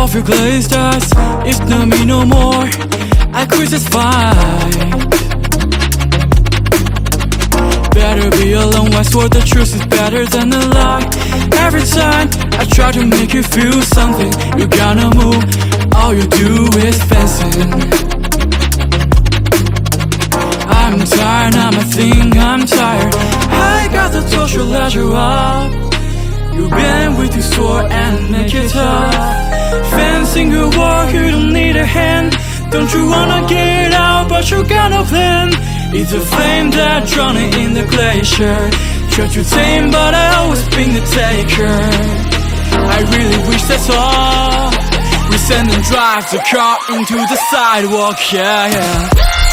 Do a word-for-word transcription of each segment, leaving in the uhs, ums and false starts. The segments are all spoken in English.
of your glazed eyes. If no me no more, I crucified. Better be alone, I swore the truth is better than a lie. Every time I try to make you feel something, you gotta move, all you do is fencing. I'm tired, I'm a thing, I'm tired. I got the social ledger up. You've been with your sword and make it tough. Fencing a war, you don't need a hand. Don't you wanna get out, but you got no plan. It's a flame that drowning in the glacier. Try to tame, but I always been the taker. I really wish that's all. We send and drive the car into the sidewalk, yeah, yeah.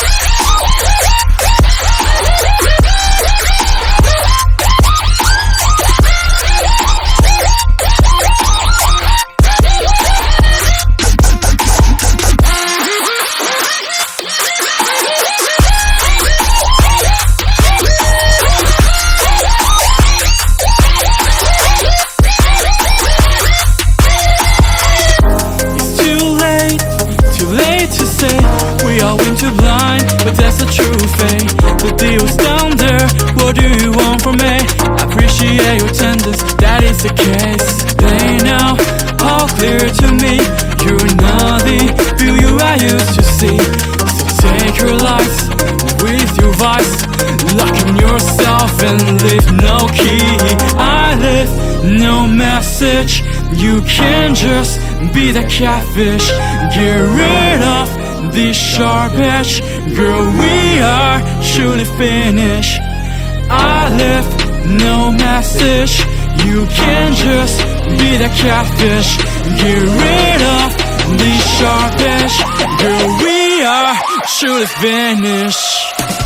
We all winter blind, but that's the truth, eh? The deal's down there, what do you want from me? I appreciate your tenderness, that is the case. They now all clear to me. You're not the view you I used to see. So take your life with your vice, lock in yourself and leave no key. I leave no message, you can just be the catfish. Get rid of this sharp edge, girl, we are surely finished. I left no message, you can just be the catfish. Get rid of this sharp edge, girl, we are surely finished.